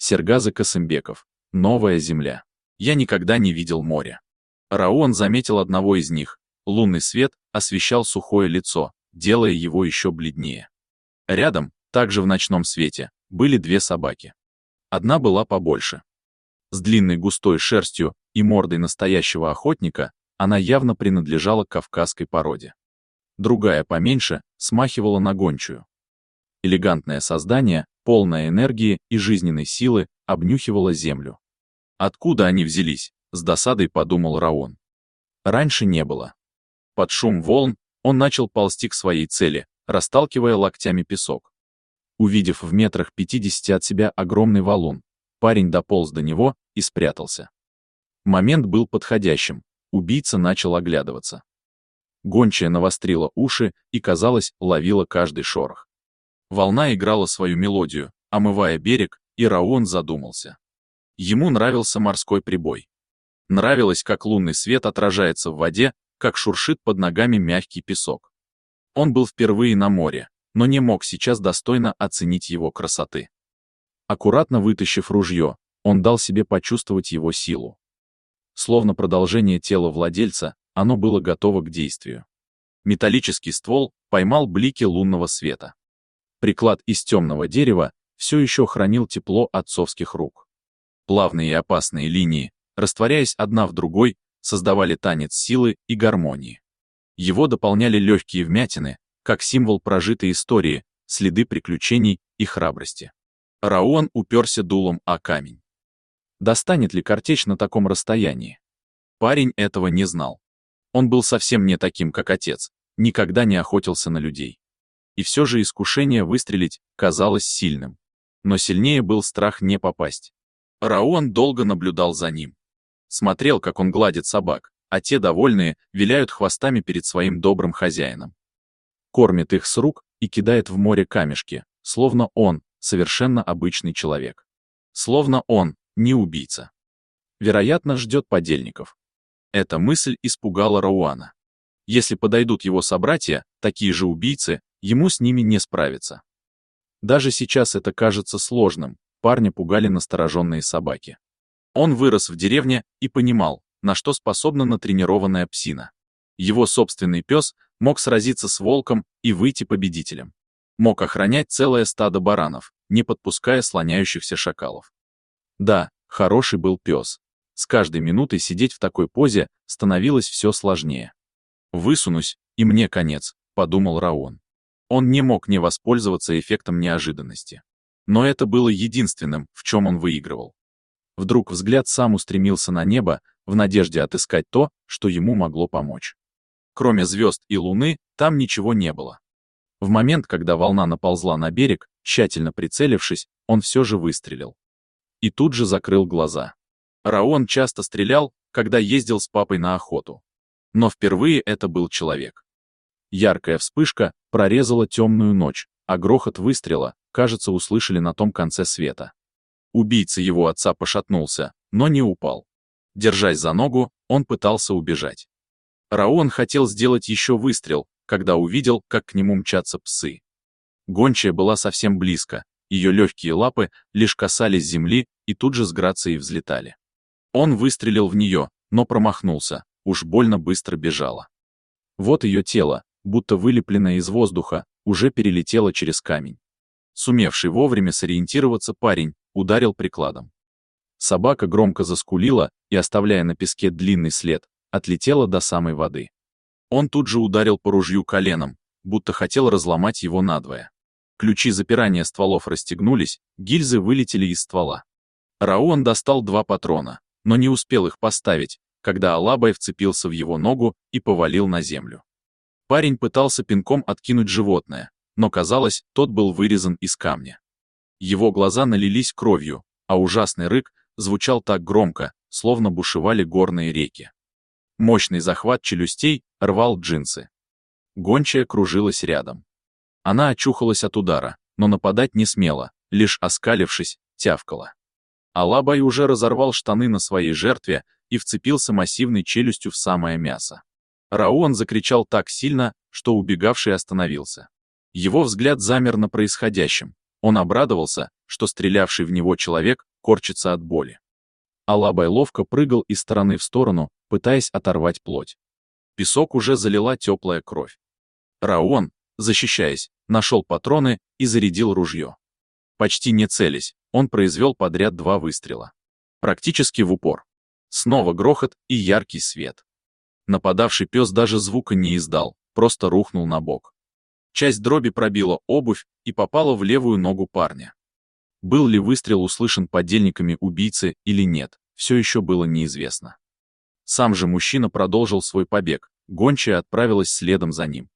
Сергазы Касымбеков. Новая земля. Я никогда не видел моря. Рауан заметил одного из них. Лунный свет освещал сухое лицо, делая его еще бледнее. Рядом, также в ночном свете, были две собаки. Одна была побольше. С длинной густой шерстью и мордой настоящего охотника, она явно принадлежала к кавказской породе. Другая поменьше смахивала на гончую. Элегантное создание, полное энергии и жизненной силы, обнюхивало землю. Откуда они взялись, с досадой подумал Рауан. Раньше не было. Под шум волн он начал ползти к своей цели, расталкивая локтями песок. Увидев в метрах 50 от себя огромный валун, парень дополз до него и спрятался. Момент был подходящим, убийца начал оглядываться. Гончая навострила уши и, казалось, ловила каждый шорох. Волна играла свою мелодию, омывая берег, и Рауан задумался. Ему нравился морской прибой. Нравилось, как лунный свет отражается в воде, как шуршит под ногами мягкий песок. Он был впервые на море, но не мог сейчас достойно оценить его красоты. Аккуратно вытащив ружье, он дал себе почувствовать его силу. Словно продолжение тела владельца, оно было готово к действию. Металлический ствол поймал блики лунного света. Приклад из темного дерева все еще хранил тепло отцовских рук. Плавные и опасные линии, растворяясь одна в другой, создавали танец силы и гармонии. Его дополняли легкие вмятины, как символ прожитой истории, следы приключений и храбрости. Рауан уперся дулом о камень. Достанет ли картечь на таком расстоянии? Парень этого не знал. Он был совсем не таким, как отец, никогда не охотился на людей. И все же искушение выстрелить казалось сильным. Но сильнее был страх не попасть. Рауан долго наблюдал за ним. Смотрел, как он гладит собак, а те, довольные, виляют хвостами перед своим добрым хозяином. Кормит их с рук и кидает в море камешки, словно он совершенно обычный человек. Словно он не убийца. Вероятно, ждет подельников. Эта мысль испугала Рауана. Если подойдут его собратья, такие же убийцы, ему с ними не справиться. Даже сейчас это кажется сложным, парня пугали настороженные собаки. Он вырос в деревне и понимал, на что способна натренированная псина. Его собственный пес мог сразиться с волком и выйти победителем. Мог охранять целое стадо баранов, не подпуская слоняющихся шакалов. Да, хороший был пес. С каждой минутой сидеть в такой позе становилось все сложнее. «Высунусь, и мне конец», — подумал Рауан. Он не мог не воспользоваться эффектом неожиданности. Но это было единственным, в чем он выигрывал. Вдруг взгляд сам устремился на небо, в надежде отыскать то, что ему могло помочь. Кроме звезд и луны, там ничего не было. В момент, когда волна наползла на берег, тщательно прицелившись, он все же выстрелил. И тут же закрыл глаза. Рауан часто стрелял, когда ездил с папой на охоту. Но впервые это был человек. Яркая вспышка прорезала темную ночь, а грохот выстрела, кажется, услышали на том конце света. Убийца его отца пошатнулся, но не упал. Держась за ногу, он пытался убежать. Рауан хотел сделать еще выстрел, когда увидел, как к нему мчатся псы. Гончая была совсем близко, ее легкие лапы лишь касались земли и тут же с грацией взлетали. Он выстрелил в нее, но промахнулся, уж больно быстро бежала. Вот ее тело, будто вылепленное из воздуха, уже перелетело через камень. Сумевший вовремя сориентироваться парень ударил прикладом. Собака громко заскулила и, оставляя на песке длинный след, отлетела до самой воды. Он тут же ударил по ружью коленом, будто хотел разломать его надвое. Ключи запирания стволов расстегнулись, гильзы вылетели из ствола. Рауан достал 2 патрона, но не успел их поставить, когда Алабай вцепился в его ногу и повалил на землю. Парень пытался пинком откинуть животное, но казалось, тот был вырезан из камня. Его глаза налились кровью, а ужасный рык звучал так громко, словно бушевали горные реки. Мощный захват челюстей рвал джинсы. Гончая кружилась рядом. Она очухалась от удара, но нападать не смела, лишь оскалившись, тявкала. Алабай уже разорвал штаны на своей жертве и вцепился массивной челюстью в самое мясо. Рауан закричал так сильно, что убегавший остановился. Его взгляд замер на происходящем. Он обрадовался, что стрелявший в него человек корчиться от боли. Алабай ловко прыгал из стороны в сторону, пытаясь оторвать плоть. Песок уже залила теплая кровь. Раон, защищаясь, нашел патроны и зарядил ружье. Почти не целясь, он произвел подряд 2 выстрела. Практически в упор. Снова грохот и яркий свет. Нападавший пес даже звука не издал, просто рухнул на бок. Часть дроби пробила обувь и попала в левую ногу парня. Был ли выстрел услышан подельниками убийцы или нет, все еще было неизвестно. Сам же мужчина продолжил свой побег, гончая отправилась следом за ним.